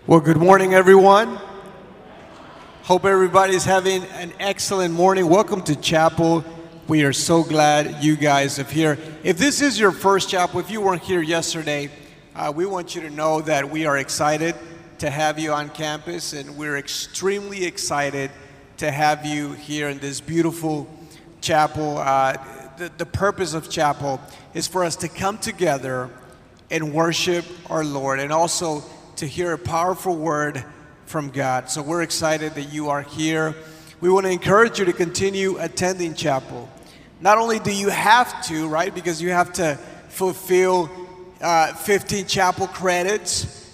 Well, good morning, everyone. Hope everybody's having an excellent morning. Welcome to chapel. We are so glad you guys are here. If this is your first chapel, if you weren't here yesterday, we want you to know that we are excited to have you on campus, and we're extremely excited to have you here in this beautiful chapel. The purpose of chapel is for us to come together and worship our Lord, and also to hear a powerful word from God. So we're excited that you are here. We want to encourage you to continue attending chapel. Not only do you have to, right, because you have to fulfill 15 chapel credits,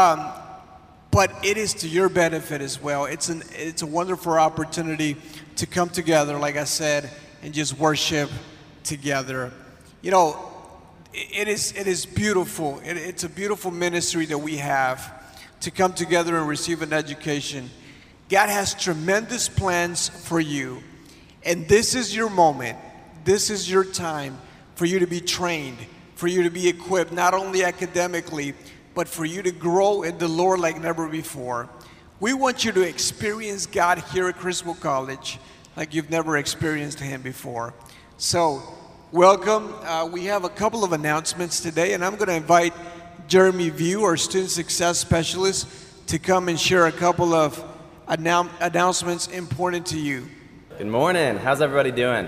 but it is to your benefit as well. It's a wonderful opportunity to come together, like I said, and just worship together. You know, it is beautiful. It's a beautiful ministry that we have to come together and receive an education. God has tremendous plans for you, and this is your moment. This is your time for you to be trained, for you to be equipped, not only academically, but for you to grow in the Lord like never before. We want you to experience God here at Criswell College like you've never experienced Him before. So, welcome. We have a couple of announcements today, and I'm going to invite Jeremy View, our student success specialist, to come and share a couple of announcements important to you. Good morning. How's everybody doing?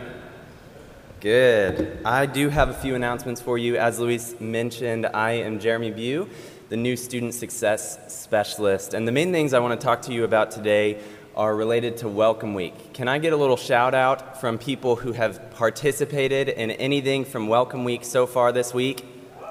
Good. I do have a few announcements for you. As Luis mentioned, I am Jeremy View, the new student success specialist, and the main things I want to talk to you about today are related to Welcome Week. Can I get a little shout out from people who have participated in anything from Welcome Week so far this week?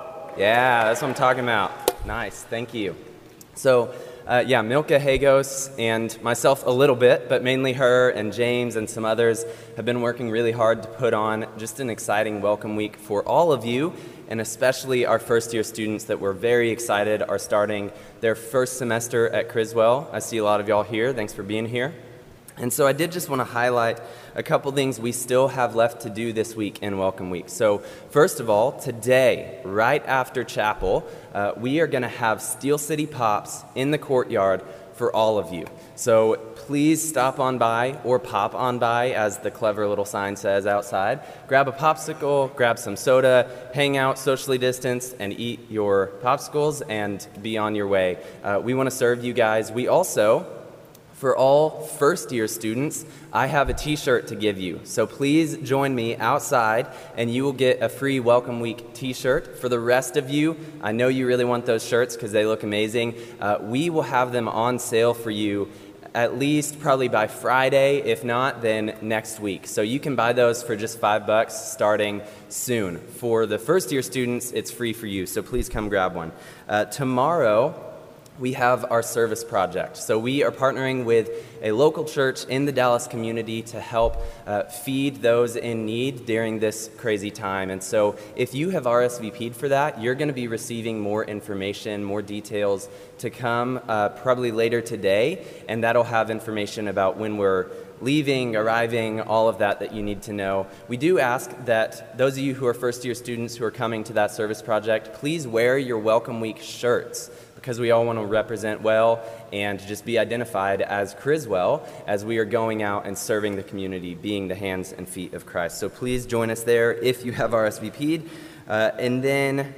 Yeah, that's what I'm talking about. Nice, thank you. So, Milka Hagos and myself a little bit, but mainly her and James and some others have been working really hard to put on just an exciting Welcome Week for all of you, and especially our first-year students that we're very excited are starting their first semester at Criswell. I see a lot of y'all here. Thanks for being here. And so I did just want to highlight a couple things we still have left to do this week in Welcome Week. So first of all, today, right after chapel, we are going to have Steel City Pops in the courtyard for all of you. So please stop on by, or pop on by, as the clever little sign says outside. Grab a popsicle, grab some soda, hang out socially distanced, and eat your popsicles and be on your way. We want to serve you guys. We also, for all first-year students, I have a t-shirt to give you. So please join me outside, and you will get a free Welcome Week t-shirt. For the rest of you, I know you really want those shirts because they look amazing. We will have them on sale for you at least probably by Friday. If not, then next week. So you can buy those for just $5 starting soon. For the first-year students, it's free for you, so please come grab one. Tomorrow, we have our service project. So we are partnering with a local church in the Dallas community to help feed those in need during this crazy time. And so if you have RSVP'd for that, you're going to be receiving more information, more details to come probably later today, and that'll have information about when we're leaving, arriving, all of that you need to know. We do ask that those of you who are first-year students who are coming to that service project, please wear your Welcome Week shirts, because we all want to represent well and just be identified as Criswell as we are going out and serving the community, being the hands and feet of Christ. So please join us there if you have RSVP'd. And then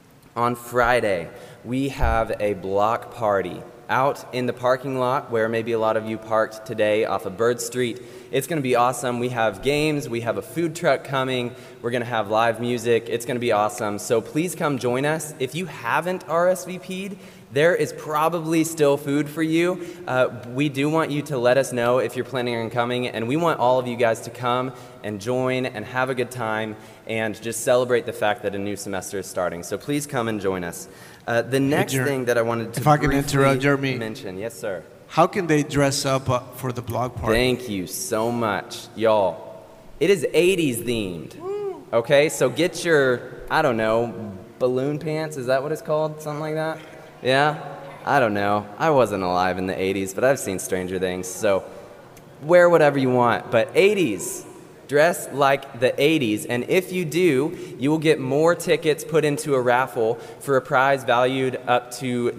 on Friday, we have a block party out in the parking lot where maybe a lot of you parked today off of Bird Street. It's going to be awesome. We have games. We have a food truck coming. We're going to have live music. It's going to be awesome. So please come join us. If you haven't RSVP'd, there is probably still food for you. We do want you to let us know if you're planning on coming, and we want all of you guys to come and join and have a good time and just celebrate the fact that a new semester is starting. So please come and join us. The next thing that I wanted to if I can interrupt, Jeremy, mention. Yes, sir. How can they dress up for the block party? Thank you so much, y'all. It is 80s themed. Okay, so get your, I don't know, balloon pants. Is that what it's called? Something like that? Yeah? I don't know. I wasn't alive in the 80s, but I've seen Stranger Things. So wear whatever you want. But 80s, Dress like the 80s, and if you do, you will get more tickets put into a raffle for a prize valued up to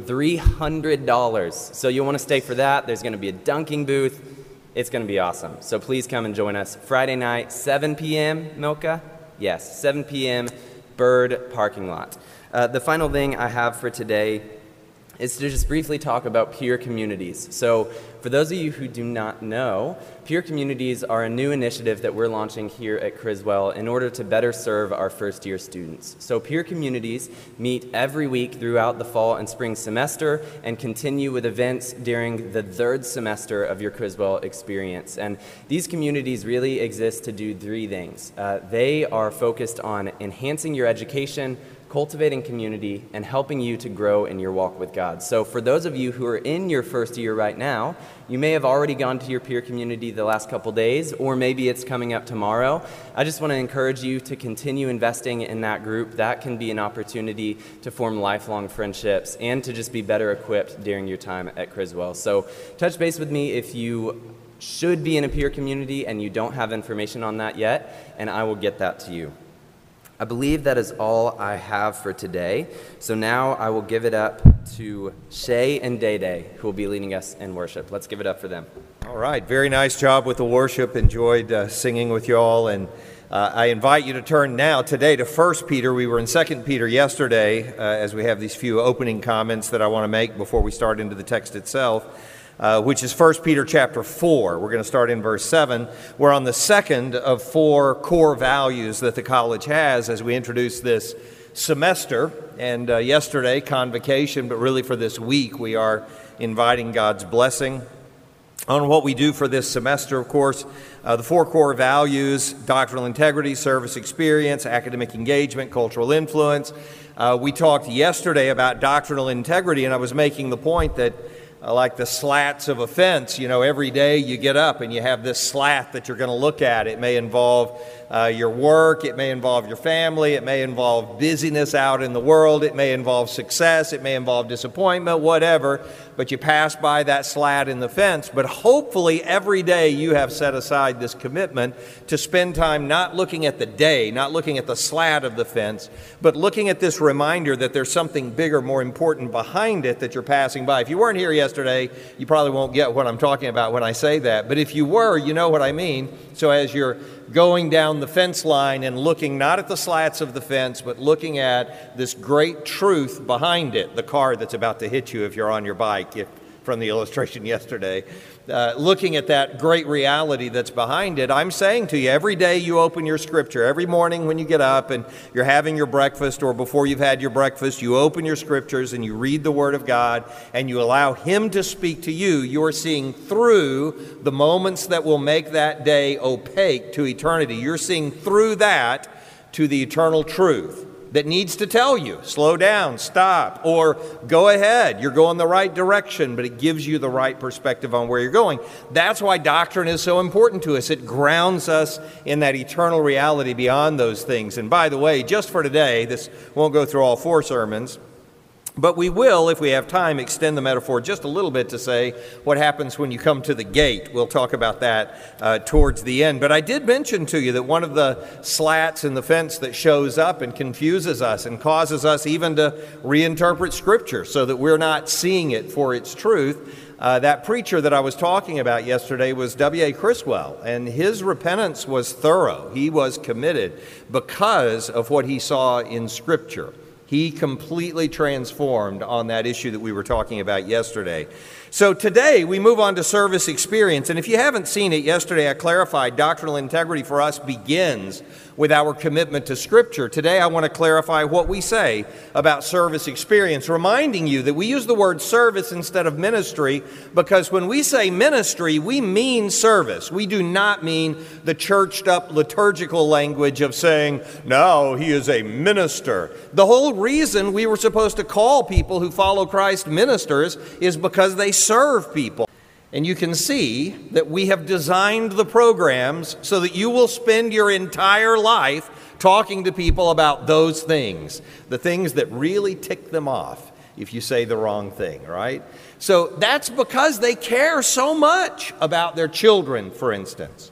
$300. So you'll want to stay for that. There's going to be a dunking booth. It's going to be awesome. So please come and join us Friday night, 7 p.m., Milka? Yes, 7 p.m., Bird parking lot. The final thing I have for today is to just briefly talk about peer communities. So for those of you who do not know, peer communities are a new initiative that we're launching here at Criswell in order to better serve our first-year students. So peer communities meet every week throughout the fall and spring semester and continue with events during the third semester of your Criswell experience. And these communities really exist to do three things. They are focused on enhancing your education, cultivating community, and helping you to grow in your walk with God. So for those of you who are in your first year right now, you may have already gone to your peer community the last couple days, or maybe it's coming up tomorrow. I just want to encourage you to continue investing in that group. That can be an opportunity to form lifelong friendships and to just be better equipped during your time at Criswell. So touch base with me if you should be in a peer community and you don't have information on that yet, and I will get that to you. I believe that is all I have for today. So now I will give it up to Shay and Day, who will be leading us in worship. Let's give it up for them. All right, very nice job with the worship. Enjoyed singing with you all. And I invite you to turn now today to 1 Peter. We were in 2 Peter yesterday as we have these few opening comments that I want to make before we start into the text itself. Which is 1 Peter chapter 4. We're going to start in verse 7. We're on the second of 4 core values that the college has as we introduce this semester. And yesterday, convocation, but really for this week, we are inviting God's blessing on what we do for this semester. Of course, the 4 core values: doctrinal integrity, service experience, academic engagement, cultural influence. We talked yesterday about doctrinal integrity, and I was making the point that like the slats of a fence, every day you get up and you have this slat that you're going to look at. It may involve your work, it may involve your family, it may involve busyness out in the world, it may involve success, it may involve disappointment, whatever. But you pass by that slat in the fence. But hopefully every day you have set aside this commitment to spend time not looking at the day, not looking at the slat of the fence, but looking at this reminder that there's something bigger, more important behind it that you're passing by. If you weren't here yesterday, you probably won't get what I'm talking about when I say that. But if you were, you know what I mean. So as you're going down the fence line and looking not at the slats of the fence, but looking at this great truth behind it, the car that's about to hit you if you're on your bike, from the illustration yesterday, looking at that great reality that's behind it, I'm saying to you, every day you open your scripture, every morning when you get up and you're having your breakfast, or before you've had your breakfast, you open your scriptures and you read the Word of God and you allow Him to speak to you. You're seeing through the moments that will make that day opaque to eternity. You're seeing through that to the eternal truth that needs to tell you, slow down, stop, or go ahead. You're going the right direction, but it gives you the right perspective on where you're going. That's why doctrine is so important to us. It grounds us in that eternal reality beyond those things. And by the way, just for today, this won't go through all 4 sermons, but we will, if we have time, extend the metaphor just a little bit to say what happens when you come to the gate. We'll talk about that towards the end. But I did mention to you that one of the slats in the fence that shows up and confuses us and causes us even to reinterpret Scripture so that we're not seeing it for its truth. That preacher that I was talking about yesterday was W.A. Criswell, and his repentance was thorough. He was committed because of what he saw in Scripture. He completely transformed on that issue that we were talking about yesterday. So today we move on to service experience. And if you haven't seen it, yesterday I clarified doctrinal integrity for us begins with our commitment to Scripture. Today I want to clarify what we say about service experience, reminding you that we use the word service instead of ministry because when we say ministry, we mean service. We do not mean the churched up liturgical language of saying, now he is a minister. The whole reason we were supposed to call people who follow Christ ministers is because they serve people. And you can see that we have designed the programs so that you will spend your entire life talking to people about those things, the things that really tick them off if you say the wrong thing, right? So that's because they care so much about their children, for instance,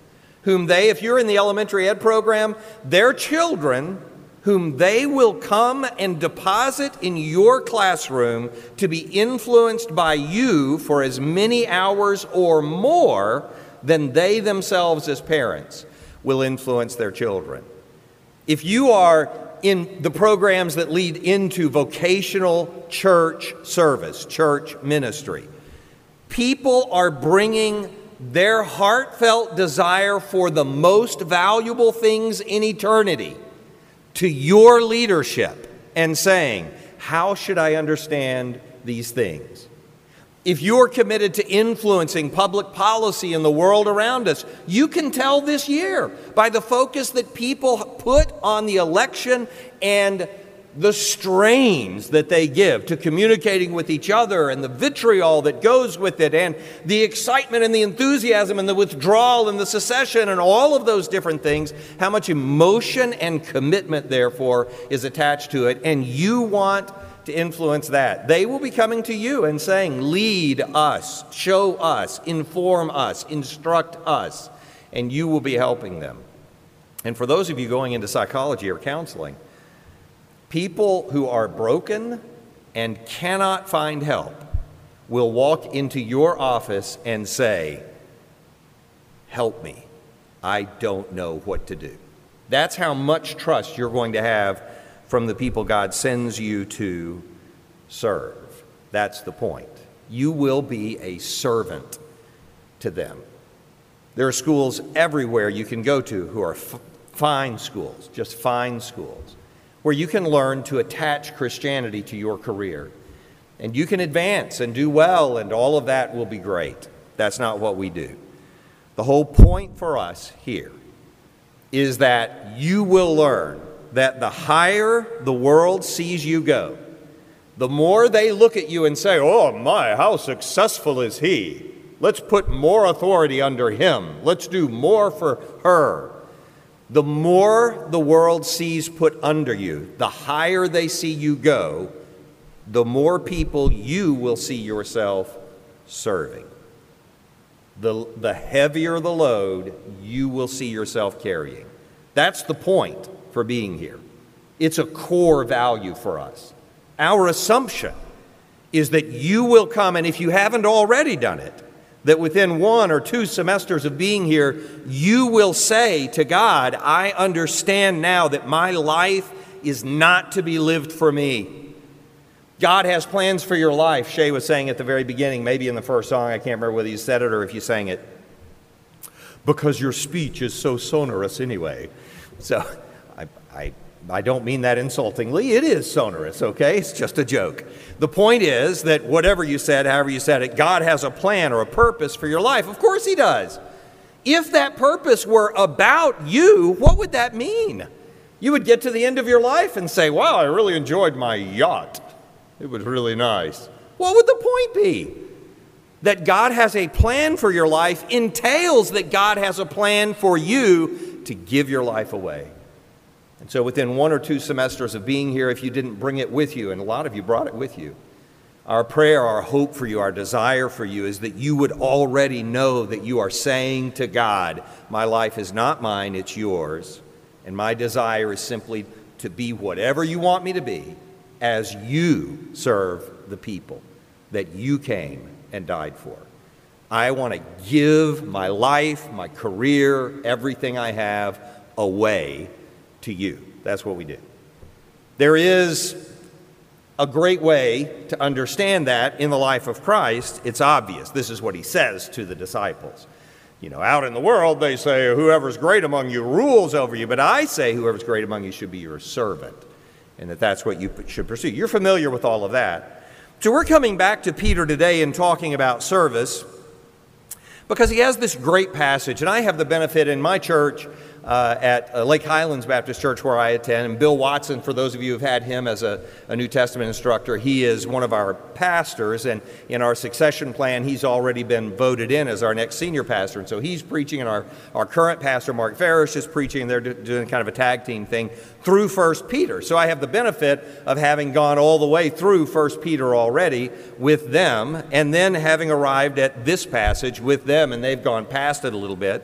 whom they, if you're in the elementary ed program, their children whom they will come and deposit in your classroom to be influenced by you for as many hours or more than they themselves as parents will influence their children. If you are in the programs that lead into vocational church service, church ministry, people are bringing their heartfelt desire for the most valuable things in eternity to your leadership and saying, how should I understand these things? If you're committed to influencing public policy in the world around us, you can tell this year by the focus that people put on the election and the strains that they give to communicating with each other and the vitriol that goes with it and the excitement and the enthusiasm and the withdrawal and the secession and all of those different things, how much emotion and commitment, therefore, is attached to it. And you want to influence that. They will be coming to you and saying, lead us, show us, inform us, instruct us, and you will be helping them. And for those of you going into psychology or counseling, people who are broken and cannot find help will walk into your office and say, help me, I don't know what to do. That's how much trust you're going to have from the people God sends you to serve. That's the point. You will be a servant to them. There are schools everywhere you can go to who are fine schools, just fine schools, where you can learn to attach Christianity to your career. And you can advance and do well, and all of that will be great. That's not what we do. The whole point for us here is that you will learn that the higher the world sees you go, the more they look at you and say, oh my, how successful is he? Let's put more authority under him. Let's do more for her. The more the world sees put under you, the higher they see you go, the more people you will see yourself serving. The heavier the load you will see yourself carrying. That's the point for being here. It's a core value for us. Our assumption is that you will come, and if you haven't already done it, that within 1 or 2 semesters of being here, you will say to God, I understand now that my life is not to be lived for me. God has plans for your life. Shay was saying at the very beginning, maybe in the first song, I can't remember whether you said it or if you sang it, because your speech is so sonorous anyway. So I don't mean that insultingly. It is sonorous, okay? It's just a joke. The point is that whatever you said, however you said it, God has a plan or a purpose for your life. Of course he does. If that purpose were about you, what would that mean? You would get to the end of your life and say, wow, I really enjoyed my yacht. It was really nice. What would the point be? That God has a plan for your life entails that God has a plan for you to give your life away. And so within 1 or 2 semesters of being here, if you didn't bring it with you, and a lot of you brought it with you, our prayer, our hope for you, our desire for you is that you would already know that you are saying to God, my life is not mine, it's yours, and my desire is simply to be whatever you want me to be as you serve the people that you came and died for. I want to give my life, my career, everything I have away to you. That's what we do. There is a great way to understand that in the life of Christ. It's obvious. This is what he says to the disciples. You know, out in the world, they say, whoever's great among you rules over you. But I say, whoever's great among you should be your servant. And that's what you should pursue. You're familiar with all of that. So we're coming back to Peter today and talking about service because he has this great passage. And I have the benefit in my church at Lake Highlands Baptist Church where I attend. And Bill Watson, for those of you who've had him as a New Testament instructor, he is one of our pastors. And in our succession plan, he's already been voted in as our next senior pastor. And so he's preaching, and our current pastor, Mark Farish, is preaching, and they're doing kind of a tag team thing through 1 Peter. So I have the benefit of having gone all the way through 1 Peter already with them, and then having arrived at this passage with them, and they've gone past it a little bit.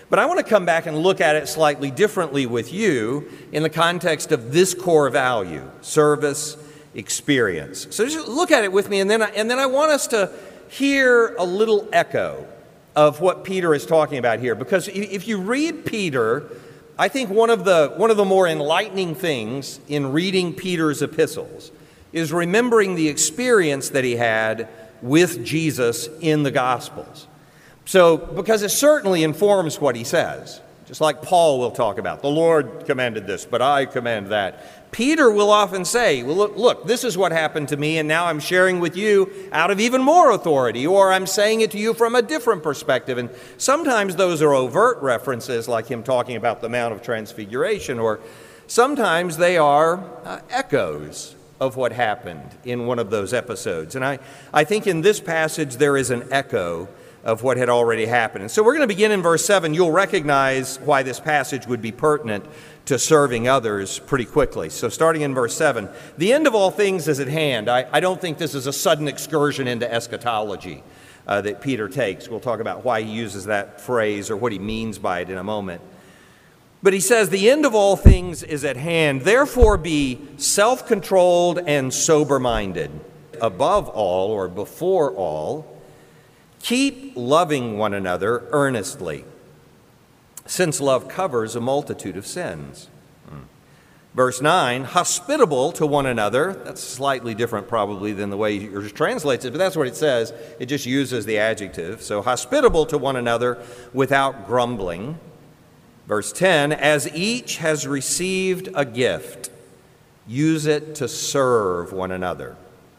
But I want to come back and look at it slightly differently with you in the context of this core value, service, experience. So just look at it with me, and then I want us to hear a little echo of what Peter is talking about here. Because if you read Peter, I think one of the more enlightening things in reading Peter's epistles is remembering the experience that he had with Jesus in the Gospels. So, because it certainly informs what he says, just like Paul will talk about, the Lord commanded this, but I command that. Peter will often say, well, look, this is what happened to me, and now I'm sharing with you out of even more authority, or I'm saying it to you from a different perspective. And sometimes those are overt references, like him talking about the Mount of Transfiguration, or sometimes they are echoes of what happened in one of those episodes. And I think in this passage there is an echo of what had already happened. And so we're going to begin in verse 7. You'll recognize why this passage would be pertinent to serving others pretty quickly. So starting in verse 7, the end of all things is at hand. I don't think this is a sudden excursion into eschatology that Peter takes. We'll talk about why he uses that phrase or what he means by it in a moment. But he says, the end of all things is at hand. Therefore be self-controlled and sober-minded. Above all, or before all, keep loving one another earnestly, since love covers a multitude of sins. Verse 9, hospitable to one another. That's slightly different probably than the way yours translates it, but that's what it says. It just uses the adjective. So hospitable to one another without grumbling. Verse 10, as each has received a gift, use it to serve one another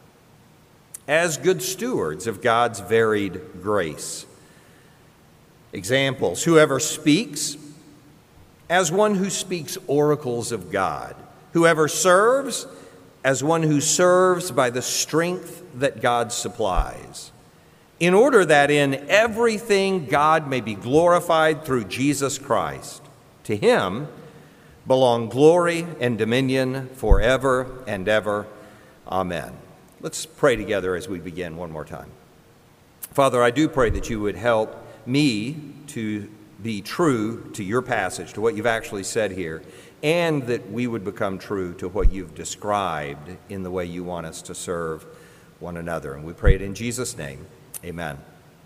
as good stewards of God's varied grace. Examples, whoever speaks, as one who speaks oracles of God. Whoever serves, as one who serves by the strength that God supplies. In order that in everything God may be glorified through Jesus Christ. To him belong glory and dominion forever and ever. Amen. Let's pray together as we begin one more time. Father, I do pray that you would help me to be true to your passage, to what you've actually said here, and that we would become true to what you've described in the way you want us to serve one another. And we pray it in Jesus' name. Amen.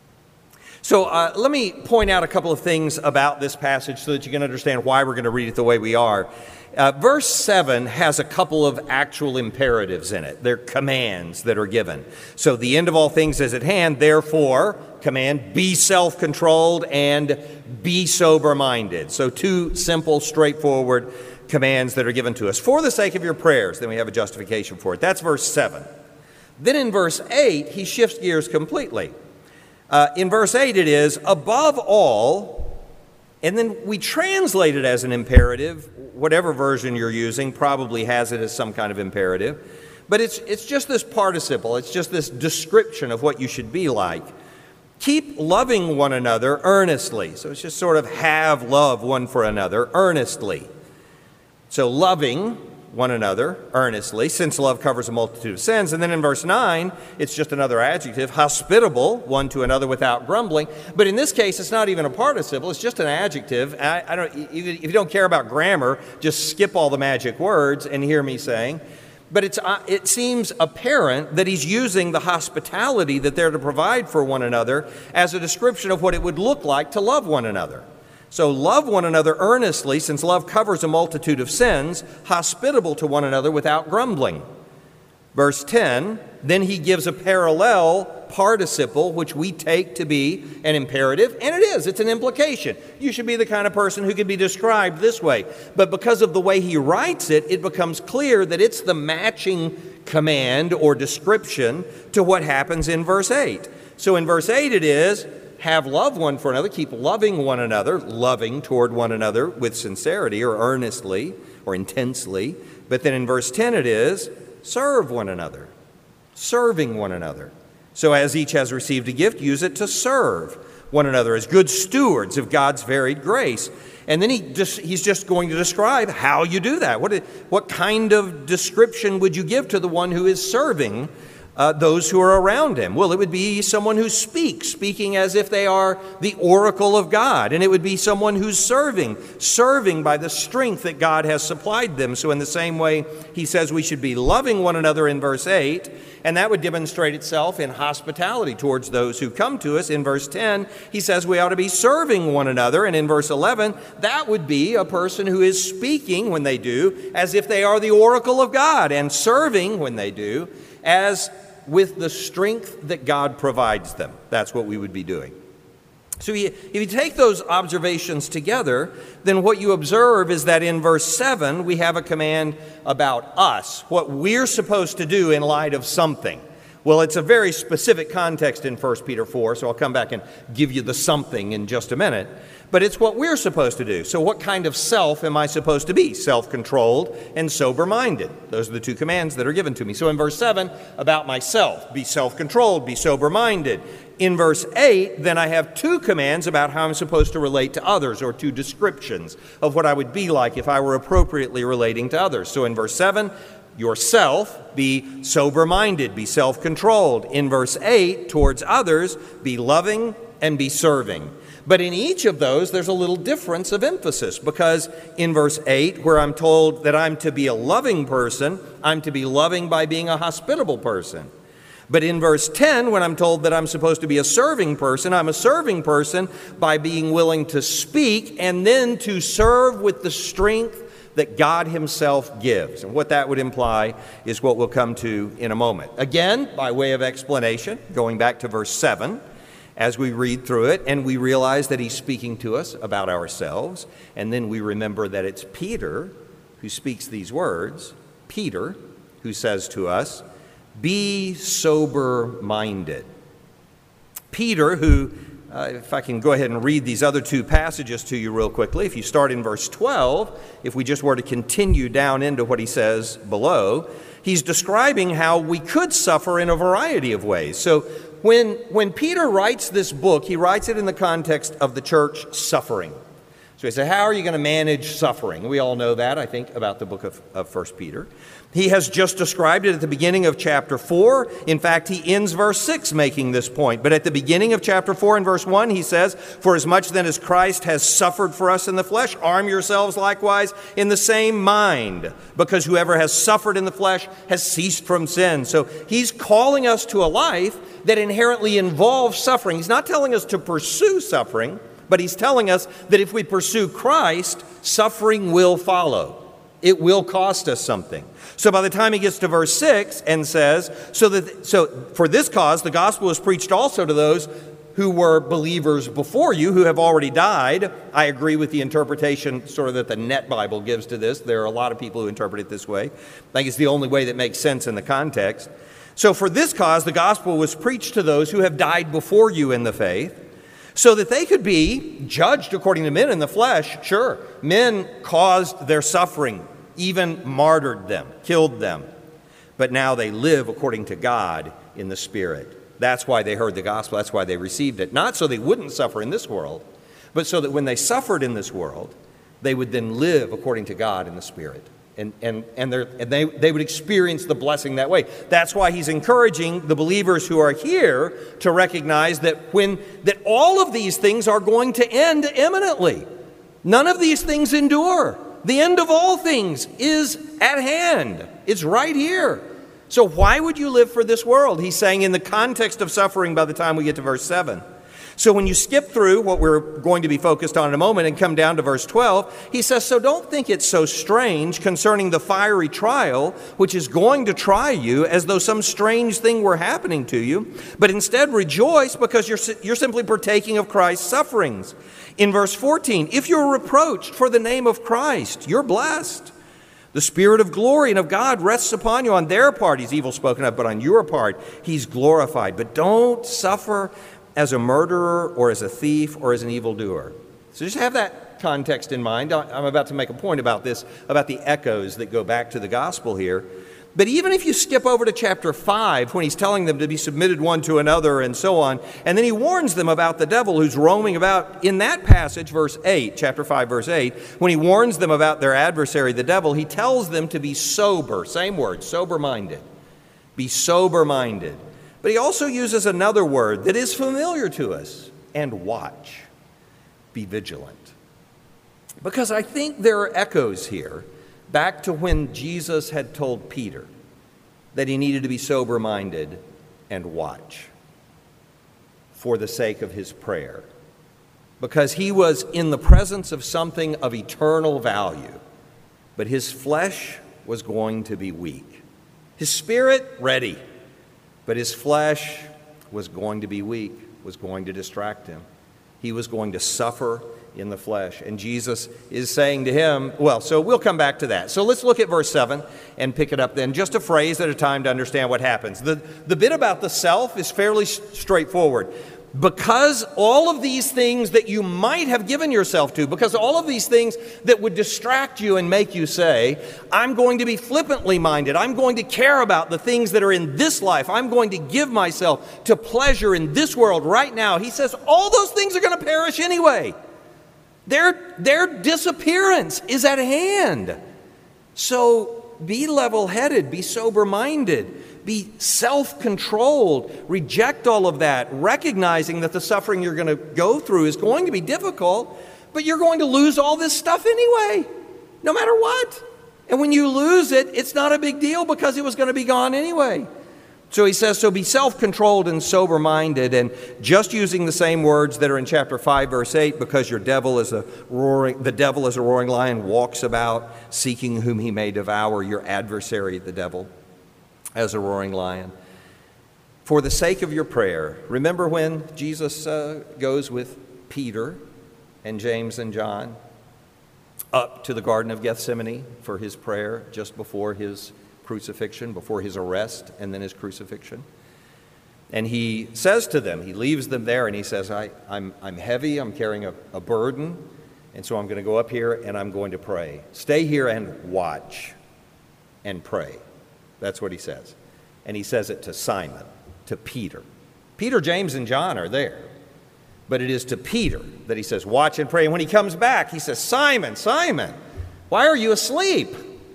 So let me point out a couple of things about this passage so that you can understand why we're going to read it the way we are. Verse 7 has a couple of actual imperatives in it. They're commands that are given. So the end of all things is at hand, therefore, command, be self-controlled and be sober-minded. So two simple, straightforward commands that are given to us. For the sake of your prayers, then we have a justification for it. That's verse 7. Then in verse 8, he shifts gears completely. In verse 8 it is, above all, and then we translate it as an imperative. Whatever version you're using probably has it as some kind of imperative. But it's just this participle. It's just this description of what you should be like. Keep loving one another earnestly. So it's just sort of have love one for another earnestly. So loving one another earnestly, since love covers a multitude of sins. And then in verse 9, it's just another adjective, hospitable one to another without grumbling. But in this case, it's not even a participle, it's just an adjective. If you don't care about grammar, just skip all the magic words and hear me saying. But it seems apparent that he's using the hospitality that they're to provide for one another as a description of what it would look like to love one another. So love one another earnestly, since love covers a multitude of sins, hospitable to one another without grumbling. Verse 10, then he gives a parallel participle, which we take to be an imperative, and it is, it's an implication. You should be the kind of person who could be described this way. But because of the way he writes it, it becomes clear that it's the matching command or description to what happens in verse 8. So in verse 8 it is, have love one for another, keep loving one another, loving toward one another with sincerity or earnestly or intensely. But then in verse 10 it is, serve one another, serving one another. So as each has received a gift, use it to serve one another as good stewards of God's varied grace. And then he's just going to describe how you do that. What kind of description would you give to the one who is serving those who are around him? Well, it would be someone who speaks, speaking as if they are the oracle of God. And it would be someone who's serving by the strength that God has supplied them. So in the same way, he says we should be loving one another in verse 8, and that would demonstrate itself in hospitality towards those who come to us. In verse 10, he says we ought to be serving one another. And in verse 11, that would be a person who is speaking when they do, as if they are the oracle of God, and serving when they do, as with the strength that God provides them. That's what we would be doing. So if you take those observations together, then what you observe is that in verse 7, we have a command about us, what we're supposed to do in light of something. Well, it's a very specific context in 1 Peter 4, so I'll come back and give you the something in just a minute. But it's what we're supposed to do. So what kind of self am I supposed to be? Self-controlled and sober-minded. Those are the two commands that are given to me. So in verse 7, about myself, be self-controlled, be sober-minded. In verse 8, then I have two commands about how I'm supposed to relate to others, or two descriptions of what I would be like if I were appropriately relating to others. So in verse 7, yourself, be sober-minded, be self-controlled. In verse 8, towards others, be loving and be serving. But in each of those, there's a little difference of emphasis, because in verse 8, where I'm told that I'm to be a loving person, I'm to be loving by being a hospitable person. But in verse 10, when I'm told that I'm supposed to be a serving person, I'm a serving person by being willing to speak and then to serve with the strength that God himself gives. And what that would imply is what we'll come to in a moment. Again, by way of explanation, going back to verse 7, as we read through it, and we realize that he's speaking to us about ourselves, and then we remember that it's Peter who speaks these words, Peter who says to us, be sober-minded. Peter, who, if I can go ahead and read these other two passages to you real quickly, if you start in verse 12, if we just were to continue down into what he says below, he's describing how we could suffer in a variety of ways. So when Peter writes this book, he writes it in the context of the church suffering. So he said, how are you going to manage suffering? We all know that, I think, about the book of 1 Peter. He has just described it at the beginning of chapter 4. In fact, he ends verse 6 making this point. But at the beginning of chapter 4 and verse 1, he says, for as much then as Christ has suffered for us in the flesh, arm yourselves likewise in the same mind, because whoever has suffered in the flesh has ceased from sin. So he's calling us to a life that inherently involves suffering. He's not telling us to pursue suffering, but he's telling us that if we pursue Christ, suffering will follow. It will cost us something. So by the time he gets to verse 6 and says, so for this cause the gospel is preached also to those who were believers before you, who have already died. I agree with the interpretation sort of that the Net Bible gives to this. There are a lot of people who interpret it this way. I think it's the only way that makes sense in the context. So for this cause the gospel was preached to those who have died before you in the faith, so that they could be judged according to men in the flesh. Sure, men caused their suffering, even martyred them, killed them. But now they live according to God in the Spirit. That's why they heard the gospel. That's why they received it. Not so they wouldn't suffer in this world, but so that when they suffered in this world, they would then live according to God in the Spirit. And they would experience the blessing that way. That's why he's encouraging the believers who are here to recognize that all of these things are going to end imminently. None of these things endure. The end of all things is at hand. It's right here. So why would you live for this world? He's saying in the context of suffering by the time we get to verse 7. So when you skip through what we're going to be focused on in a moment and come down to verse 12, he says, so don't think it's so strange concerning the fiery trial, which is going to try you as though some strange thing were happening to you, but instead rejoice because you're simply partaking of Christ's sufferings. In verse 14, if you're reproached for the name of Christ, you're blessed. The Spirit of glory and of God rests upon you. On their part, he's evil spoken of, but on your part, he's glorified. But don't suffer as a murderer or as a thief or as an evildoer. So just have that context in mind. I'm about to make a point about this, about the echoes that go back to the gospel here. But even if you skip over to chapter 5, when he's telling them to be submitted one to another and so on, and then he warns them about the devil who's roaming about, in that passage, verse 8, chapter 5, verse 8, when he warns them about their adversary, the devil, he tells them to be sober, same word, sober-minded. Be sober-minded. But he also uses another word that is familiar to us, and watch. Be vigilant. Because I think there are echoes here back to when Jesus had told Peter that he needed to be sober-minded and watch for the sake of his prayer. Because he was in the presence of something of eternal value, but his flesh was going to be weak. His spirit, ready, but his flesh was going to be weak, was going to distract him. He was going to suffer in the flesh. And Jesus is saying to him, so we'll come back to that. So let's look at verse 7 and pick it up then, just a phrase at a time to understand what happens. The bit about the self is fairly straightforward. Because all of these things that you might have given yourself to, because all of these things that would distract you and make you say, I'm going to be flippantly minded, I'm going to care about the things that are in this life, I'm going to give myself to pleasure in this world right now. He says all those things are going to perish anyway. Their disappearance is at hand. So be level-headed, be sober-minded. Be self-controlled. Reject all of that, recognizing that the suffering you're going to go through is going to be difficult, but you're going to lose all this stuff anyway, no matter what. And when you lose it, it's not a big deal because it was going to be gone anyway. So he says, so be self-controlled and sober-minded, and just using the same words that are in chapter 5, verse 8, because the devil is a roaring lion, walks about seeking whom he may devour, your adversary, the devil, as a roaring lion. For the sake of your prayer, remember when Jesus goes with Peter and James and John up to the Garden of Gethsemane for his prayer just before his crucifixion, before his arrest and then his crucifixion. And he says to them, he leaves them there and he says, I'm heavy, I'm carrying a burden, and so I'm going to go up here and I'm going to pray. Stay here and watch and pray. That's what he says. And he says it to Simon, to Peter. Peter, James, and John are there. But it is to Peter that he says, watch and pray. And when he comes back, he says, Simon, Simon, why are you asleep?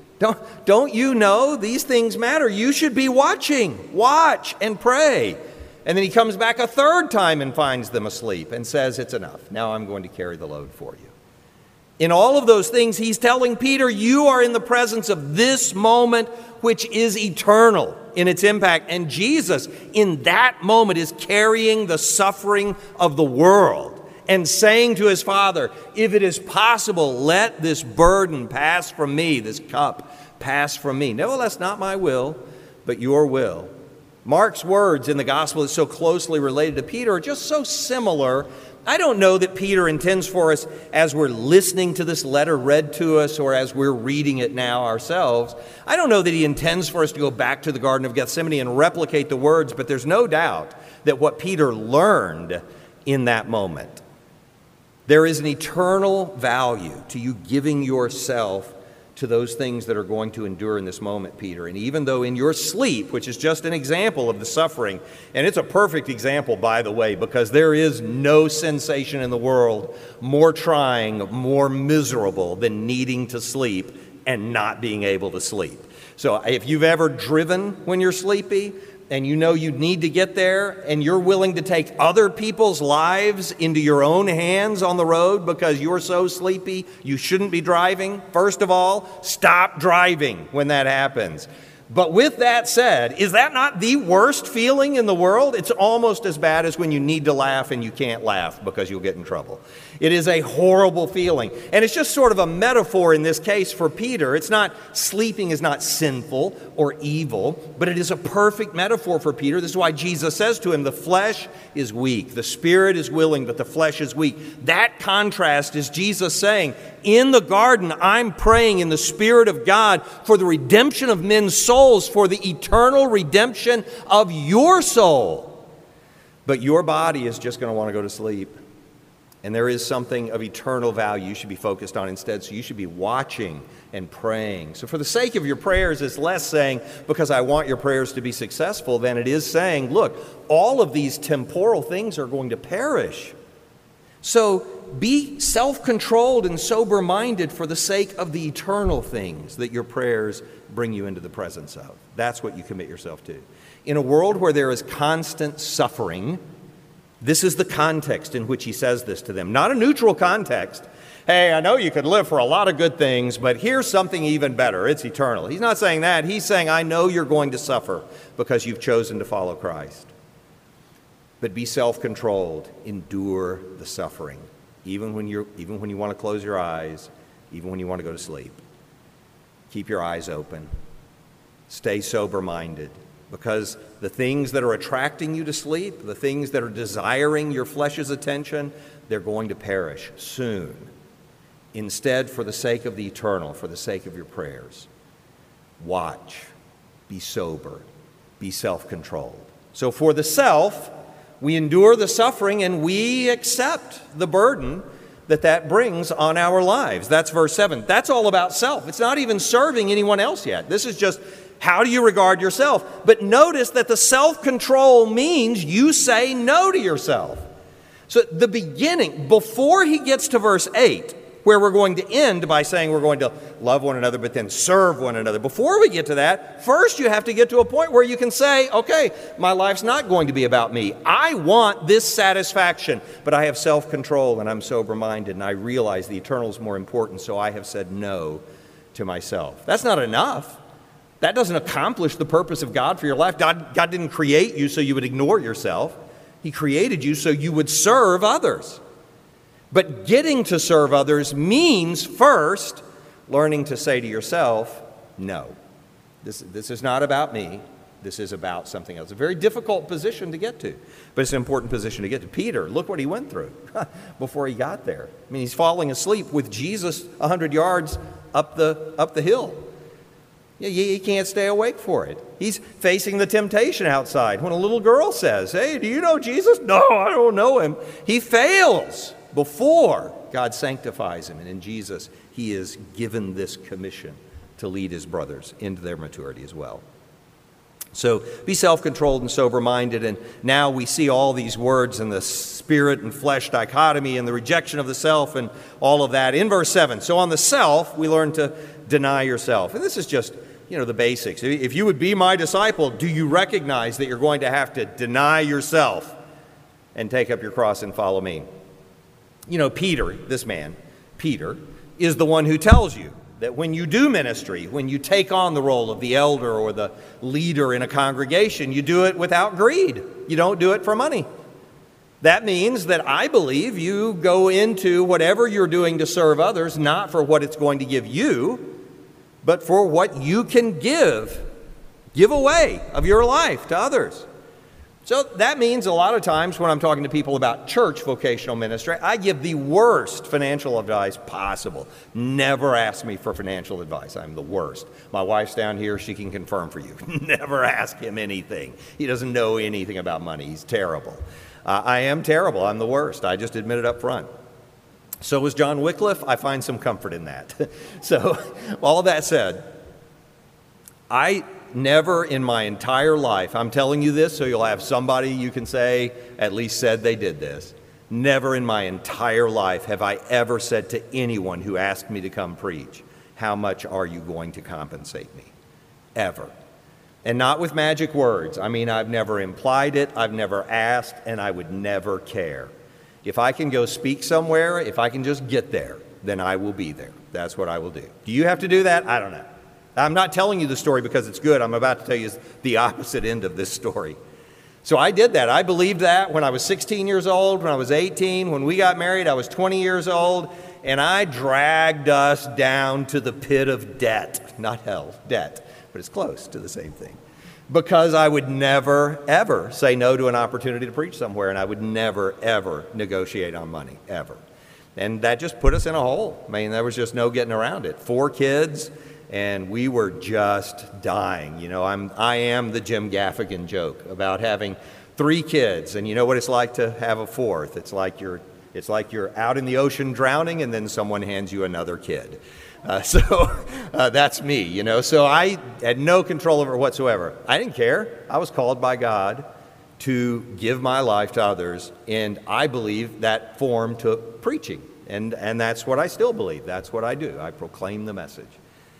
Don't you know these things matter? You should be watching. Watch and pray. And then he comes back a third time and finds them asleep and says, it's enough. Now I'm going to carry the load for you. In all of those things, he's telling Peter, you are in the presence of this moment, which is eternal in its impact. And Jesus, in that moment, is carrying the suffering of the world and saying to his Father, if it is possible, let this burden pass from me, this cup pass from me. Nevertheless, not my will, but your will. Mark's words in the gospel that's so closely related to Peter are just so similar. I don't know that Peter intends for us, as we're listening to this letter read to us or as we're reading it now ourselves, I don't know that he intends for us to go back to the Garden of Gethsemane and replicate the words, but there's no doubt that what Peter learned in that moment, there is an eternal value to you giving yourself to those things that are going to endure in this moment, Peter. And even though in your sleep, which is just an example of the suffering, and it's a perfect example, by the way, because there is no sensation in the world more trying, more miserable than needing to sleep and not being able to sleep. So if you've ever driven when you're sleepy, and you know you need to get there, and you're willing to take other people's lives into your own hands on the road because you're so sleepy you shouldn't be driving, first of all, stop driving when that happens. But with that said, is that not the worst feeling in the world? It's almost as bad as when you need to laugh and you can't laugh because you'll get in trouble. It is a horrible feeling. And it's just sort of a metaphor in this case for Peter. It's not, sleeping is not sinful or evil, but it is a perfect metaphor for Peter. This is why Jesus says to him, the flesh is weak, the spirit is willing, but the flesh is weak. That contrast is Jesus saying, in the garden, I'm praying in the Spirit of God for the redemption of men's souls, for the eternal redemption of your soul. But your body is just going to want to go to sleep. And there is something of eternal value you should be focused on instead. So you should be watching and praying. So for the sake of your prayers, it's less saying, because I want your prayers to be successful, than it is saying, look, all of these temporal things are going to perish. So be self-controlled and sober-minded for the sake of the eternal things that your prayers bring you into the presence of. That's what you commit yourself to. In a world where there is constant suffering, this is the context in which he says this to them. Not a neutral context. Hey, I know you could live for a lot of good things, but here's something even better. It's eternal. He's not saying that. He's saying, I know you're going to suffer because you've chosen to follow Christ. But be self-controlled. Endure the suffering. Even when you want to close your eyes, even when you want to go to sleep. Keep your eyes open. Stay sober-minded. Because the things that are attracting you to sleep, the things that are desiring your flesh's attention, they're going to perish soon. Instead, for the sake of the eternal, for the sake of your prayers, watch, be sober, be self-controlled. So for the self, we endure the suffering and we accept the burden that brings on our lives. That's verse 7. That's all about self. It's not even serving anyone else yet. This is just, how do you regard yourself? But notice that the self-control means you say no to yourself. So the beginning, before he gets to verse 8, where we're going to end by saying we're going to love one another, but then serve one another. Before we get to that, first you have to get to a point where you can say, okay, my life's not going to be about me. I want this satisfaction, but I have self-control and I'm sober-minded and I realize the eternal is more important, so I have said no to myself. That's not enough. That doesn't accomplish the purpose of God for your life. God didn't create you so you would ignore yourself. He created you so you would serve others. But getting to serve others means first learning to say to yourself, no, this is not about me. This is about something else. A very difficult position to get to, but it's an important position to get to. Peter, look what he went through before he got there. I mean, he's falling asleep with Jesus 100 yards up the hill. He can't stay awake for it. He's facing the temptation outside when a little girl says, hey, do you know Jesus? No, I don't know him. He fails before God sanctifies him. And in Jesus, he is given this commission to lead his brothers into their maturity as well. So be self-controlled and sober-minded. And now we see all these words in the spirit and flesh dichotomy and the rejection of the self and all of that in verse 7. So on the self, we learn to deny yourself. And this is just, the basics. If you would be my disciple, do you recognize that you're going to have to deny yourself and take up your cross and follow me? Peter, this man, Peter, is the one who tells you that when you do ministry, when you take on the role of the elder or the leader in a congregation, you do it without greed. You don't do it for money. That means that I believe you go into whatever you're doing to serve others, not for what it's going to give you, but for what you can give away of your life to others. So that means a lot of times when I'm talking to people about church vocational ministry, I give the worst financial advice possible. Never ask me for financial advice. I'm the worst. My wife's down here. She can confirm for you. Never ask him anything. He doesn't know anything about money. He's terrible. I am terrible. I'm the worst. I just admit it up front. So was John Wycliffe. I find some comfort in that. So all of that said, I never in my entire life, I'm telling you this so you'll have somebody you can say at least said they did this. Never in my entire life have I ever said to anyone who asked me to come preach, how much are you going to compensate me? Ever. And not with magic words. I mean, I've never implied it, I've never asked, and I would never care. If I can go speak somewhere, if I can just get there, then I will be there. That's what I will do. Do you have to do that? I don't know. I'm not telling you the story because it's good. I'm about to tell you the opposite end of this story. So I did that. I believed that when I was 16 years old, when I was 18, when we got married, I was 20 years old, and I dragged us down to the pit of debt. Not hell, debt, but it's close to the same thing. Because I would never, ever say no to an opportunity to preach somewhere, and I would never, ever negotiate on money, ever. And that just put us in a hole. I mean, there was just no getting around it. 4 kids. And we were just dying. I am the Jim Gaffigan joke about having 3 kids, and you know what it's like to have a 4th. It's like you're out in the ocean drowning, and then someone hands you another kid. So that's me. So I had no control over it whatsoever. I didn't care. I was called by God to give my life to others, and I believe that form took preaching, and that's what I still believe. That's what I do. I proclaim the message.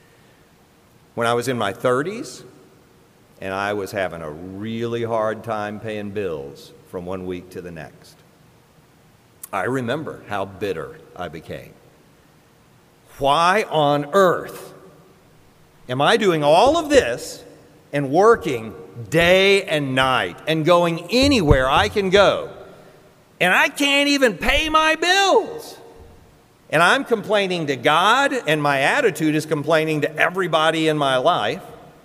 When I was in my 30s, and I was having a really hard time paying bills from one week to the next, I remember how bitter I became. Why on earth am I doing all of this and working day and night and going anywhere I can go, and I can't even pay my bills? And I'm complaining to God, and my attitude is complaining to everybody in my life.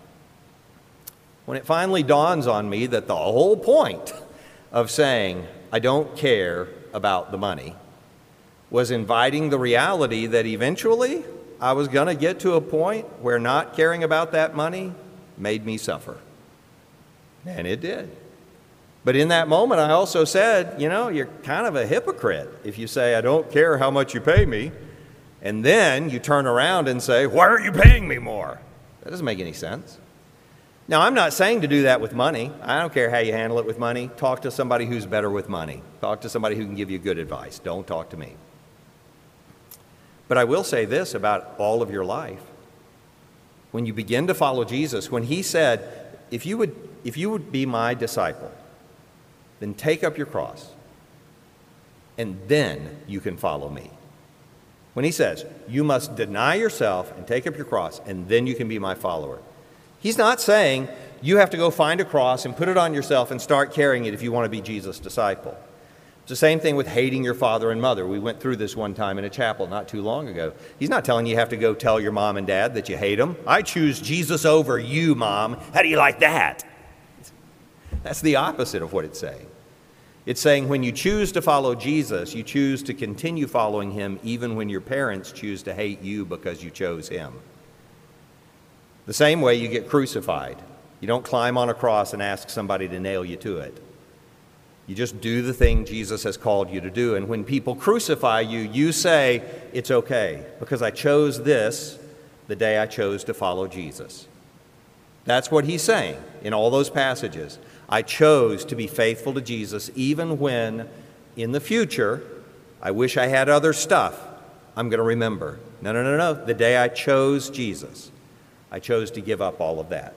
When it finally dawns on me that the whole point of saying I don't care about the money was inviting the reality that eventually I was going to get to a point where not caring about that money made me suffer. And it did. But in that moment, I also said, you're kind of a hypocrite if you say, I don't care how much you pay me, and then you turn around and say, why aren't you paying me more? That doesn't make any sense. Now, I'm not saying to do that with money. I don't care how you handle it with money. Talk to somebody who's better with money. Talk to somebody who can give you good advice. Don't talk to me. But I will say this about all of your life. When you begin to follow Jesus, when he said, if you would be my disciple, then take up your cross, and then you can follow me. When he says, you must deny yourself and take up your cross, and then you can be my follower. He's not saying you have to go find a cross and put it on yourself and start carrying it if you want to be Jesus' disciple. It's the same thing with hating your father and mother. We went through this one time in a chapel not too long ago. He's not telling you have to go tell your mom and dad that you hate them. I choose Jesus over you, Mom. How do you like that? That's the opposite of what it's saying. It's saying when you choose to follow Jesus, you choose to continue following him even when your parents choose to hate you because you chose him. The same way you get crucified. You don't climb on a cross and ask somebody to nail you to it. You just do the thing Jesus has called you to do. And when people crucify you, you say, it's okay, because I chose this the day I chose to follow Jesus. That's what he's saying in all those passages. I chose to be faithful to Jesus even when, in the future, I wish I had other stuff I'm going to remember. No. The day I chose Jesus, I chose to give up all of that.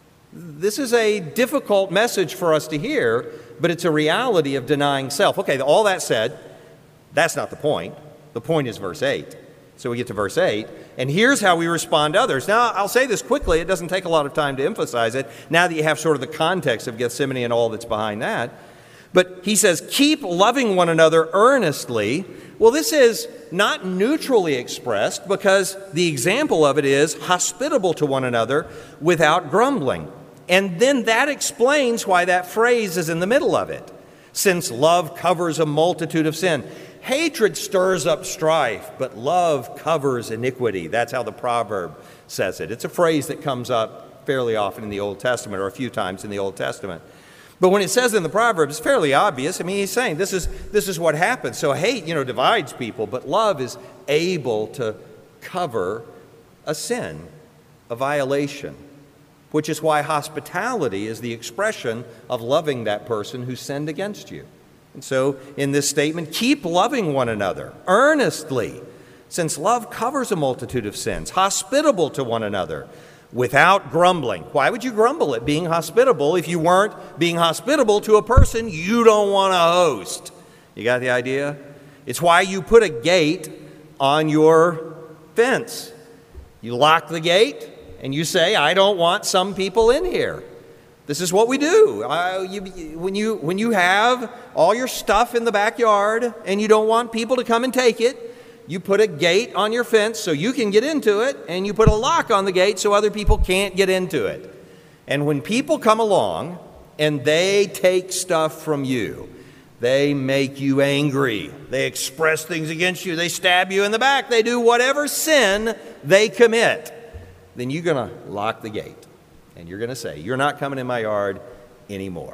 This is a difficult message for us to hear, but it's a reality of denying self. Okay, all that said, that's not the point. The point is verse 8. So we get to verse 8, and here's how we respond to others. Now, I'll say this quickly. It doesn't take a lot of time to emphasize it, now that you have sort of the context of Gethsemane and all that's behind that. But he says, keep loving one another earnestly. Well, this is not neutrally expressed, because the example of it is hospitable to one another without grumbling. And then that explains why that phrase is in the middle of it. Since love covers a multitude of sin. Hatred stirs up strife, but love covers iniquity. That's how the proverb says it. It's a phrase that comes up fairly often in the Old Testament, or a few times in the Old Testament. But when it says in the proverb, it's fairly obvious. I mean, he's saying this is what happens. So hate, divides people, but love is able to cover a sin, a violation, which is why hospitality is the expression of loving that person who sinned against you. And so in this statement, keep loving one another earnestly, since love covers a multitude of sins, hospitable to one another, without grumbling. Why would you grumble at being hospitable if you weren't being hospitable to a person you don't want to host? You got the idea? It's why you put a gate on your fence. You lock the gate and you say, I don't want some people in here. This is what we do. When you have all your stuff in the backyard and you don't want people to come and take it, you put a gate on your fence so you can get into it, and you put a lock on the gate so other people can't get into it. And when people come along and they take stuff from you, they make you angry, they express things against you, they stab you in the back, they do whatever sin they commit, then you're going to lock the gate. And you're going to say, you're not coming in my yard anymore.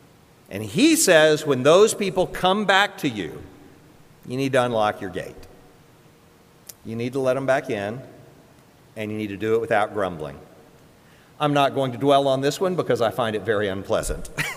And he says, when those people come back to you, you need to unlock your gate. You need to let them back in, and you need to do it without grumbling. I'm not going to dwell on this one because I find it very unpleasant.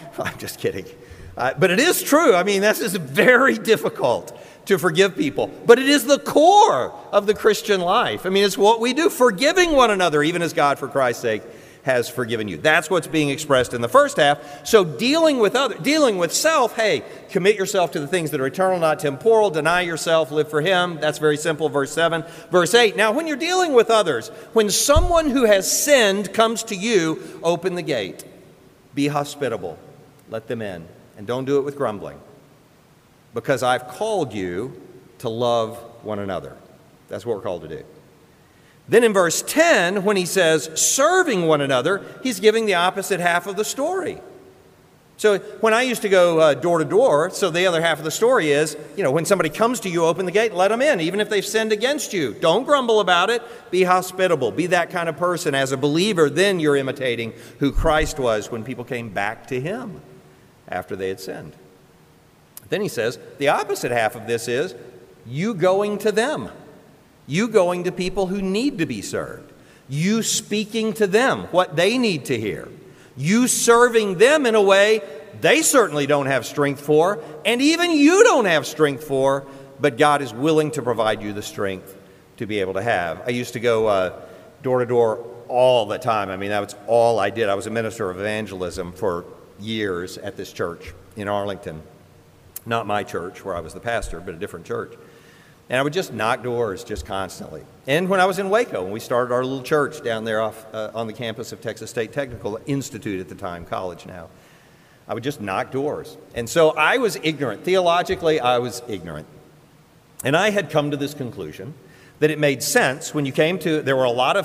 I'm just kidding. But it is true. I mean, this is very difficult to forgive people. But it is the core of the Christian life. I mean, it's what we do, forgiving one another, even as God, for Christ's sake, has forgiven you. That's what's being expressed in the first half. So dealing with self, hey, commit yourself to the things that are eternal, not temporal. Deny yourself, live for Him. That's very simple, verse 7. Verse 8, now when you're dealing with others, when someone who has sinned comes to you, open the gate. Be hospitable. Let them in. And don't do it with grumbling. Because I've called you to love one another. That's what we're called to do. Then in verse 10, when he says serving one another, he's giving the opposite half of the story. So when I used to go door to door, so the other half of the story is, when somebody comes to you, open the gate, let them in, even if they've sinned against you. Don't grumble about it. Be hospitable. Be that kind of person. As a believer, then you're imitating who Christ was when people came back to Him after they had sinned. Then he says, the opposite half of this is you going to them. You going to people who need to be served. You speaking to them what they need to hear. You serving them in a way they certainly don't have strength for, and even you don't have strength for, but God is willing to provide you the strength to be able to have. I used to go door to door all the time. I mean, that was all I did. I was a minister of evangelism for years at this church in Arlington. Not my church, where I was the pastor, but a different church. And I would just knock doors just constantly. And when I was in Waco, when we started our little church down there off on the campus of Texas State Technical Institute at the time, college now, I would just knock doors. And so I was ignorant. Theologically, I was ignorant. And I had come to this conclusion that it made sense when you came to, there were a lot of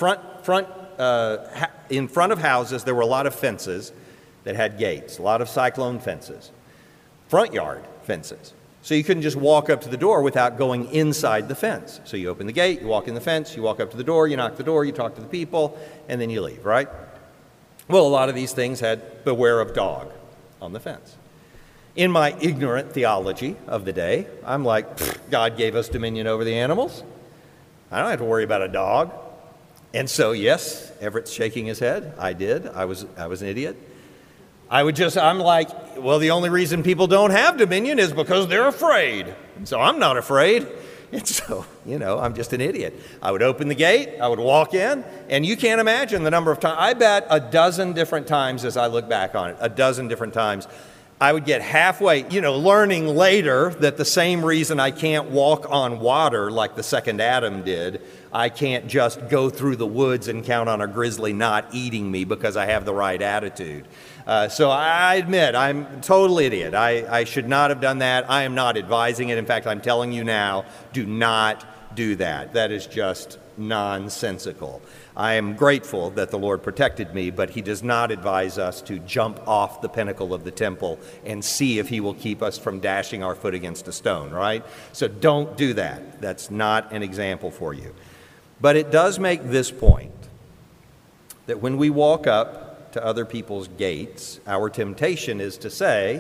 in front of houses, there were a lot of fences that had gates, a lot of cyclone fences, front yard fences. So you couldn't just walk up to the door without going inside the fence. So you open the gate, you walk in the fence, you walk up to the door, you knock the door, you talk to the people, and then you leave, right? Well, a lot of these things had beware of dog on the fence. In my ignorant theology of the day, I'm like, God gave us dominion over the animals. I don't have to worry about a dog. And so, yes, Everett's shaking his head. I did. I was an idiot. I'm like, well, the only reason people don't have dominion is because they're afraid. And so I'm not afraid. And so, I'm just an idiot. I would open the gate, I would walk in, and you can't imagine the number of times. I bet a dozen different times as I look back on it, a dozen different times, I would get halfway, learning later that the same reason I can't walk on water like the second Adam did, I can't just go through the woods and count on a grizzly not eating me because I have the right attitude. So I admit, I'm a total idiot. I should not have done that. I am not advising it. In fact, I'm telling you now, do not do that. That is just nonsensical. I am grateful that the Lord protected me, but He does not advise us to jump off the pinnacle of the temple and see if He will keep us from dashing our foot against a stone, right? So don't do that. That's not an example for you. But it does make this point, that when we walk up to other people's gates, our temptation is to say,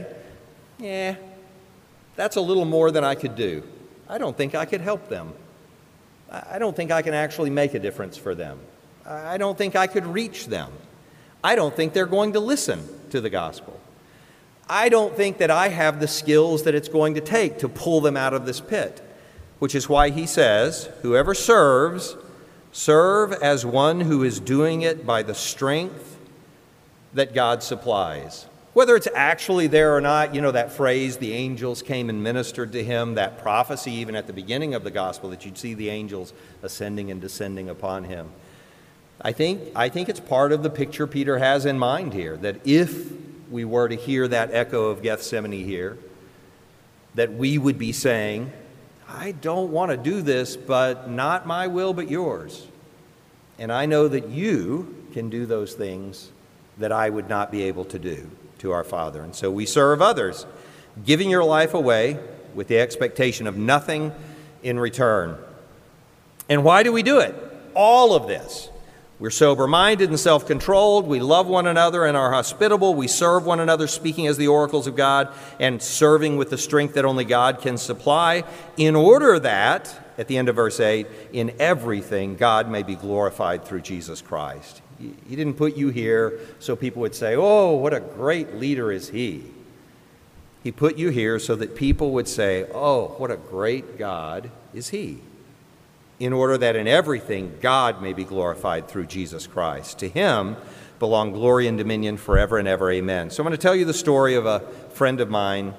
that's a little more than I could do. I don't think I could help them. I don't think I can actually make a difference for them. I don't think I could reach them. I don't think they're going to listen to the gospel. I don't think that I have the skills that it's going to take to pull them out of this pit, which is why he says, whoever serves, serve as one who is doing it by the strength that God supplies. Whether it's actually there or not, that phrase, the angels came and ministered to him, that prophecy even at the beginning of the gospel that you'd see the angels ascending and descending upon him. I think it's part of the picture Peter has in mind here, that if we were to hear that echo of Gethsemane here, that we would be saying, I don't want to do this, but not my will but yours. And I know that you can do those things that I would not be able to do to our Father. And so we serve others, giving your life away with the expectation of nothing in return. And why do we do it? All of this. We're sober-minded and self-controlled. We love one another and are hospitable. We serve one another, speaking as the oracles of God and serving with the strength that only God can supply, in order that, at the end of verse 8, in everything God may be glorified through Jesus Christ. He didn't put you here so people would say, oh, what a great leader is he. He put you here so that people would say, oh, what a great God is he, in order that in everything God may be glorified through Jesus Christ. To him belong glory and dominion forever and ever. Amen. So I'm going to tell you the story of a friend of mine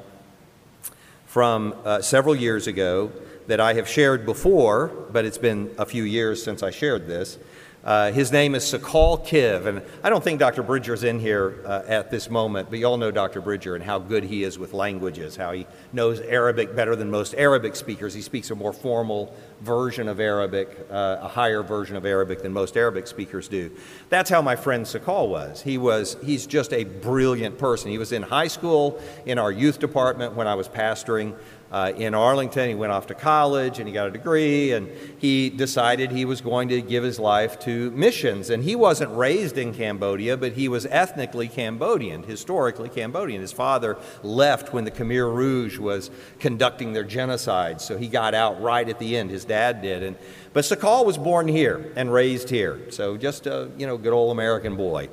from several years ago that I have shared before, but it's been a few years since I shared this. His name is Sakal Kiv, and I don't think Dr. Bridger's in here at this moment, but you all know Dr. Bridger and how good he is with languages, how he knows Arabic better than most Arabic speakers. He speaks a more formal version of Arabic, a higher version of Arabic than most Arabic speakers do. That's how my friend Sakal was. He's just a brilliant person. He was in high school, in our youth department when I was pastoring in Arlington. He went off to college and he got a degree, and he decided he was going to give his life to missions. And he wasn't raised in Cambodia, but he was ethnically Cambodian, historically Cambodian. His father left when the Khmer Rouge was conducting their genocide, so he got out right at the end. His dad did. But Sakal was born here and raised here, so just a good old American boy.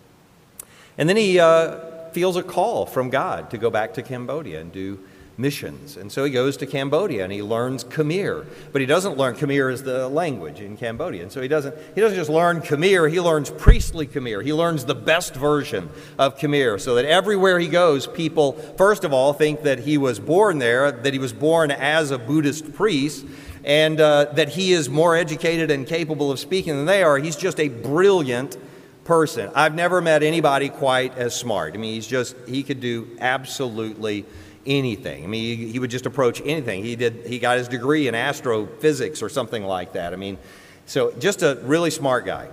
And then he feels a call from God to go back to Cambodia and do missions. And so he goes to Cambodia and he learns Khmer. But he doesn't learn Khmer as the language in Cambodia. And so he doesn't just learn Khmer, he learns priestly Khmer. He learns the best version of Khmer so that everywhere he goes, people, first of all, think that he was born there, that he was born as a Buddhist priest, and that he is more educated and capable of speaking than they are. He's just a brilliant person. I've never met anybody quite as smart. I mean, he could do absolutely anything. I mean, he would just approach anything. He got his degree in astrophysics or something like that. I mean, so just a really smart guy.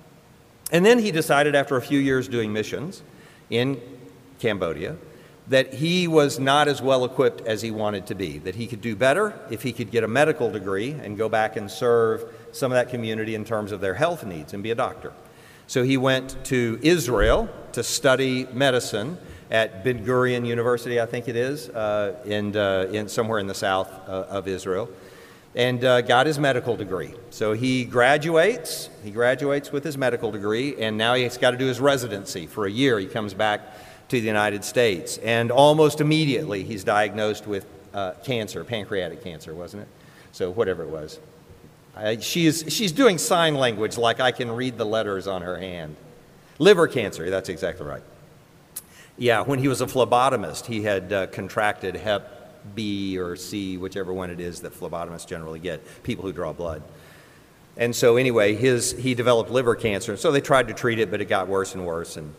And then he decided after a few years doing missions in Cambodia that he was not as well equipped as he wanted to be, that he could do better if he could get a medical degree and go back and serve some of that community in terms of their health needs and be a doctor. So he went to Israel to study medicine at Ben Gurion University, I think it is, in somewhere in the south of Israel, and got his medical degree. So he graduates with his medical degree, and now he's got to do his residency for a year. He comes back to the United States, and almost immediately he's diagnosed with cancer, pancreatic cancer, wasn't it? So whatever it was. She's doing sign language like I can read the letters on her hand. Liver cancer, that's exactly right. Yeah, when he was a phlebotomist, he had contracted Hep B or C, whichever one it is that phlebotomists generally get, people who draw blood. And so anyway, he developed liver cancer. So they tried to treat it, but it got worse and worse. And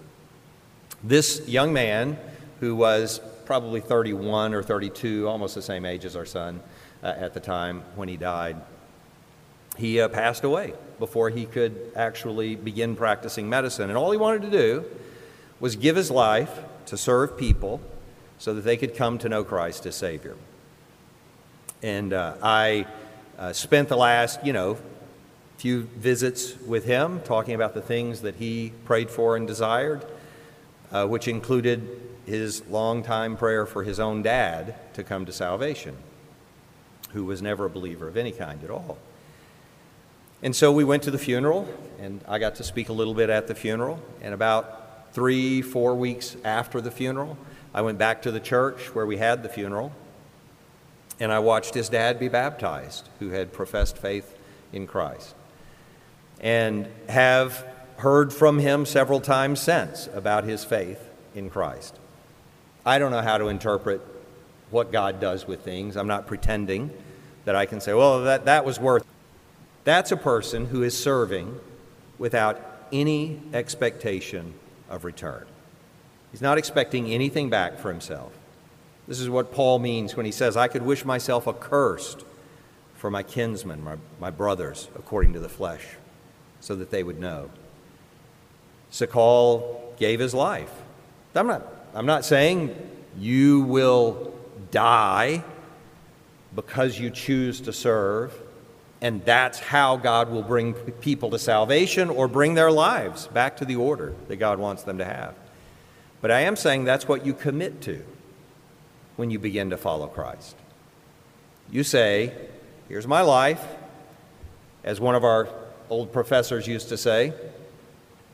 this young man, who was probably 31 or 32, almost the same age as our son at the time when he died, he passed away before he could actually begin practicing medicine. And all he wanted to do was give his life to serve people so that they could come to know Christ as Savior. And I spent the last, few visits with him talking about the things that he prayed for and desired, which included his long-time prayer for his own dad to come to salvation, who was never a believer of any kind at all. And so we went to the funeral, and I got to speak a little bit at the funeral. And about 3-4 weeks after the funeral, I went back to the church where we had the funeral, and I watched his dad be baptized, who had professed faith in Christ, and have heard from him several times since about his faith in Christ. I don't know how to interpret what God does with things. I'm not pretending that I can say, well, that was worth it. That's a person who is serving without any expectation of return. He's not expecting anything back for himself. This is what Paul means when he says, I could wish myself accursed for my kinsmen, my brothers, according to the flesh, so that they would know. Sakal gave his life. I'm not saying you will die because you choose to serve, and that's how God will bring people to salvation or bring their lives back to the order that God wants them to have. But I am saying that's what you commit to when you begin to follow Christ. You say, here's my life, as one of our old professors used to say,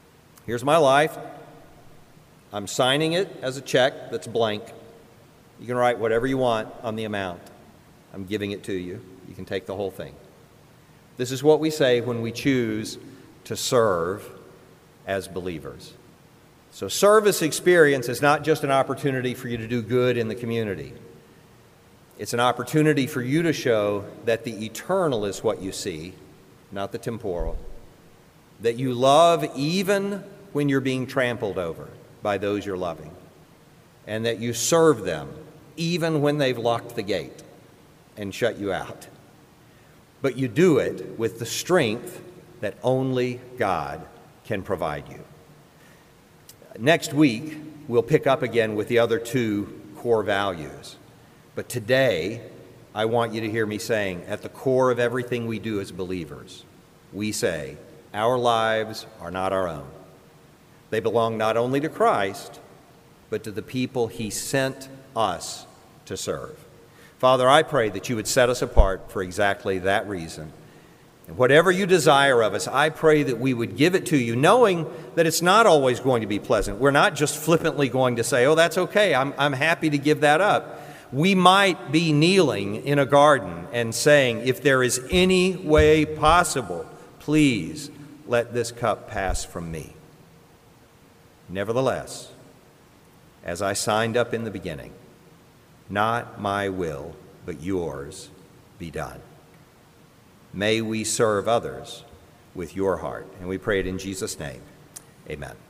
Here's my life. I'm signing it as a check that's blank. You can write whatever you want on the amount. I'm giving it to you. You can take the whole thing. This is what we say when we choose to serve as believers. So service experience is not just an opportunity for you to do good in the community. It's an opportunity for you to show that the eternal is what you see, not the temporal. That you love even when you're being trampled over by those you're loving. And that you serve them even when they've locked the gate and shut you out. But you do it with the strength that only God can provide you. Next week, we'll pick up again with the other two core values. But today, I want you to hear me saying, at the core of everything we do as believers, we say, our lives are not our own. They belong not only to Christ, but to the people He sent us to serve. Father, I pray that you would set us apart for exactly that reason. And whatever you desire of us, I pray that we would give it to you, knowing that it's not always going to be pleasant. We're not just flippantly going to say, oh, that's okay, I'm happy to give that up. We might be kneeling in a garden and saying, if there is any way possible, please let this cup pass from me. Nevertheless, as I signed up in the beginning, not my will, but yours be done. May we serve others with your heart. And we pray it in Jesus' name. Amen.